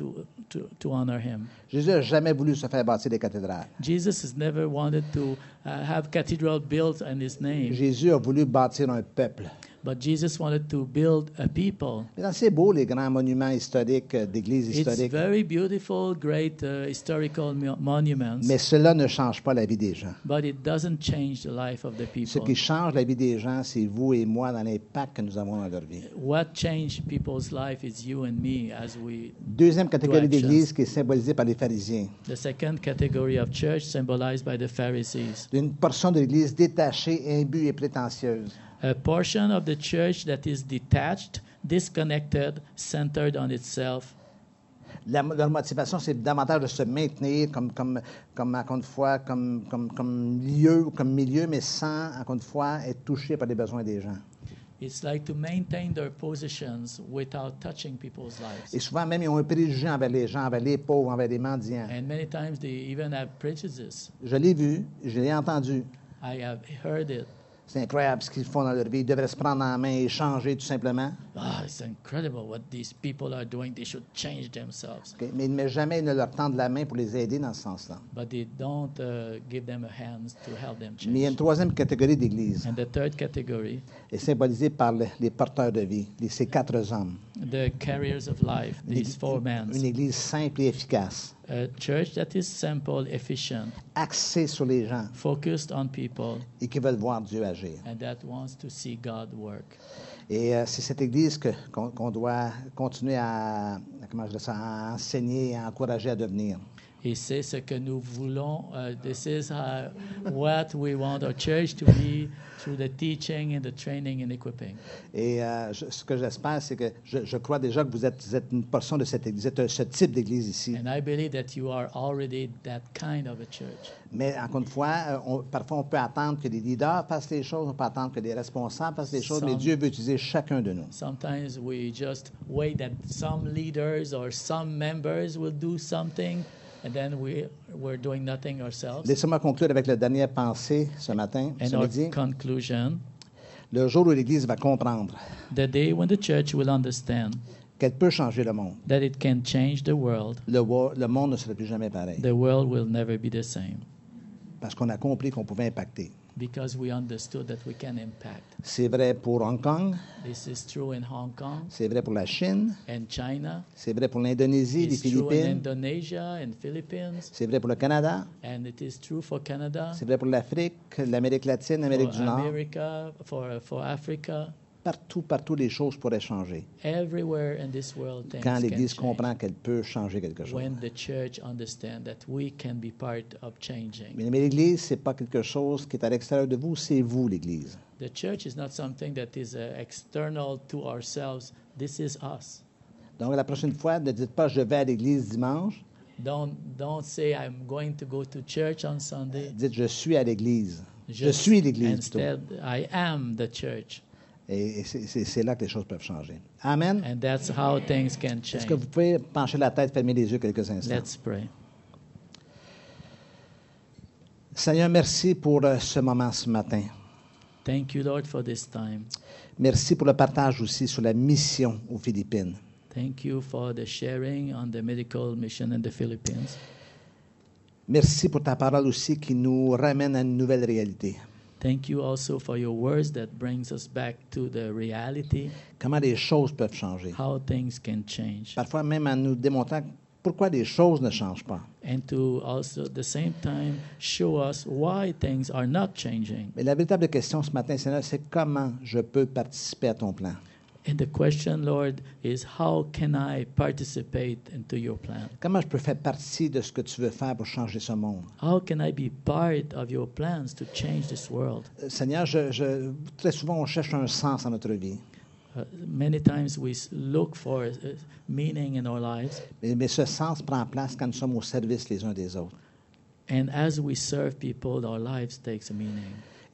to honor him? Jésus n'a jamais voulu se faire bâtir des cathédrales. Jesus has never wanted to have cathedral built in his name, Jésus a voulu bâtir un peuple. but Jesus wanted to build a people. Mais c'est beau, les grands monuments historiques d'églises It's historiques. very beautiful, great historical monuments, Mais cela ne change pas la vie des gens. but it doesn't change the life of the Ce people. qui change la vie des gens, c'est vous et moi dans l'impact que nous avons dans leur vie. What changed people's life is you and me as we. Deuxième catégorie actions. d'église qui est symbolisée par les pharisiens. The second category of church symbolized by the Pharisees. Une portion de l'église détachée, imbue et prétentieuse. A portion of the church that is detached, disconnected, centered on itself. Leur motivation, c'est davantage de se maintenir comme encore une fois, comme lieu ou comme milieu, mais sans, encore une fois, être touché par les besoins des gens. It's like to maintain their positions without touching people's Et lives. souvent, même, ils ont un préjugé envers les gens, envers les pauvres, envers les mendiants. And many times they even have prejudices. Je l'ai vu, je l'ai entendu. I have heard it. C'est incroyable ce qu'ils font dans leur vie. Ils devraient se prendre en main et changer, tout simplement. It's incredible what these people are doing. They should change themselves. OK? Mais jamais ils ne leur tendent la main pour les aider dans ce sens-là. But they don't give them a hand to help them Mais il y a une change. troisième catégorie d'église. And the third category, Elle est symbolisée par les porteurs de vie, ces 4 hommes. the carriers of life, these 4 men. Une église simple et efficace, A church that is simple, efficient, axée sur les gens focused on people, et qui veulent voir Dieu agir. and that wants to see God work. Et c'est cette église qu'on doit continuer comment je dis ça, à enseigner et à encourager à devenir. Et c'est ce que nous voulons. This is what we want our church to be through the teaching and the training and equipping. Et ce que j'espère, c'est que je crois déjà que vous êtes une portion de cette Église, vous êtes ce type d'Église ici. And I believe that you are already that kind of a church. Mais encore une fois, parfois on peut attendre que des leaders fassent les choses, on peut attendre que des responsables fassent les choses, mais Dieu veut utiliser chacun de nous. Sometimes we just wait that some leaders or some members will do something, and then we're doing nothing ourselves. Laissez-moi conclure avec la dernière pensée ce matin, ce And our midi. conclusion, Le jour où l'Église va comprendre the day when the church will understand qu'elle peut changer le monde, that it can change the world, le monde ne sera plus jamais pareil. the world will never be the same. Parce qu'on a compris qu'on pouvait impacter. Because we understood that we can impact. C'est vrai pour Hong Kong, This is true in Hong Kong c'est vrai pour la Chine, and China. c'est vrai pour l'Indonésie, les It's true in Philippines, Indonesia and Philippines, c'est vrai pour le Canada, and it is true for Canada, c'est vrai pour l'Afrique, l'Amérique latine, l'Amérique for du Nord. America, for Africa. Partout, les choses pourraient changer. Everywhere in this world, things Quand can l'Église change. comprend qu'elle peut changer quelque chose. When the church understands that we can be part of changing. Mais l'Église, c'est pas quelque chose qui est à l'extérieur de vous, c'est vous, l'Église. The church is not something that is external to ourselves. This is us. Donc, la prochaine fois, ne dites pas « je vais à l'Église dimanche Don't say I'm going to go to church on ». Sunday. Dites « je suis à l'Église ». Je Just suis l'Église, plutôt. Instead, I am the church. Et c'est là que les choses peuvent changer. Amen. And that's how things can Est-ce change. que vous pouvez pencher la tête, fermer les yeux quelques instants? Let's pray. Seigneur, merci pour ce moment ce matin. Thank you, Lord, for this time. Merci pour le partage aussi sur la mission aux Philippines. Thank you for the sharing on the medical mission in the Philippines. Merci pour ta parole aussi qui nous ramène à une nouvelle réalité. Thank you also for your words that brings us back to the reality, Comment les choses peuvent changer. how things can change. Parfois même en nous démontrant pourquoi les choses ne changent pas. And to also at the same time show us why things are not changing. Mais la véritable question ce matin, Seigneur, c'est comment je peux participer à ton plan. And the question, Lord, is how can I participate into your plan? Comment je peux faire partie de ce que tu veux faire pour changer ce monde. How can I be part of your plans to change this world? Seigneur, très souvent on cherche un sens dans notre vie. Many times we look for meaning in our lives, Mais ce sens prend place quand nous sommes au service les uns des autres. and as we serve people, our lives takes a meaning.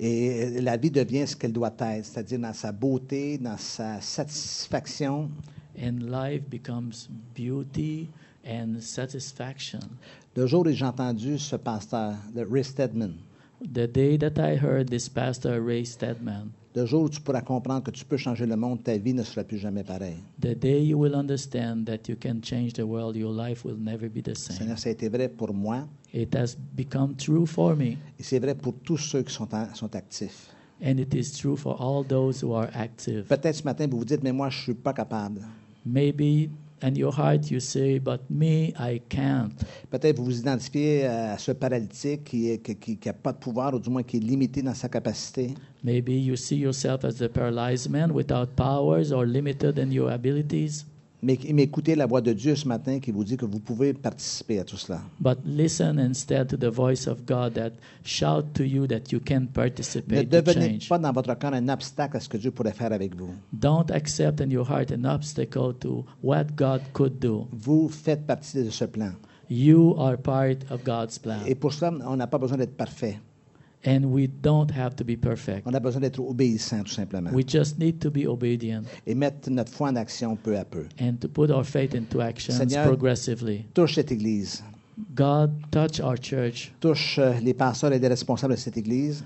Et la vie devient ce qu'elle doit être, c'est-à-dire dans sa beauté, dans sa satisfaction. And life becomes beauty and satisfaction. Le jour où j'ai entendu ce pasteur, Ray Stedman, The day that I heard this pastor, Ray Stedman, le jour où tu pourras comprendre que tu peux changer le monde, ta vie ne sera plus jamais pareille. the day you will understand that you can change the world, your life will never be the same. Seigneur, ça a été vrai pour moi It has become true for me, et c'est vrai pour tous ceux qui sont actifs. and it is true for all those who are active. Peut-être ce matin, vous vous dites, mais moi, je ne suis pas capable. Maybe in your heart you say, but me, I can't. Peut-être vous vous identifiez à ce paralytique qui n'a pas de pouvoir, ou du moins qui est limité dans sa capacité. Maybe you see yourself as a paralyzed man without powers or limited in your abilities. Mais écoutez la voix de Dieu ce matin qui vous dit que vous pouvez participer à tout cela. But listen instead to the voice of God that shout to you that you can Ne participate to devenez change. pas dans votre cœur un obstacle à ce que Dieu pourrait faire avec vous. Don't accept in your heart an obstacle to what God could do. Vous faites partie de ce plan. You are part of God's plan. Et pour cela, on n'a pas besoin d'être parfait. And we don't have to be perfect. On a besoin d'être obéissant, tout simplement. We just need to be obedient Et mettre notre foi en action peu à peu. and to put our faith into actions Seigneur, progressively. Touche cette Église. God, touch our church. Touche les pasteurs et les responsables de cette Église.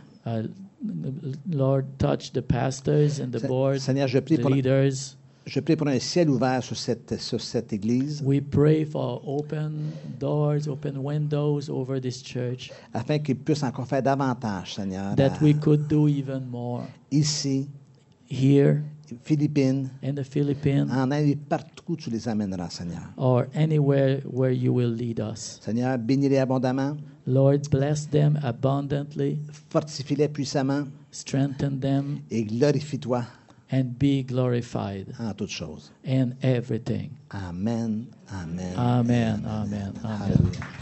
Lord, touch the pastors and the board, Seigneur, je prie the pour leaders. un ciel ouvert sur cette Église, We pray for open doors, open windows over this church, afin qu'ils puissent encore faire davantage, Seigneur, that we could do even more ici, here Philippines, in the Philippines en Inde et partout où tu les amèneras, Seigneur. or anywhere where you will lead us. Seigneur, bénis-les abondamment, Lord, bless them abundantly, fortifie-les puissamment strengthen them, et glorifie-toi and be glorified en toutes choses. in everything. Amen, amen. Amen, amen, amen. Alléluia.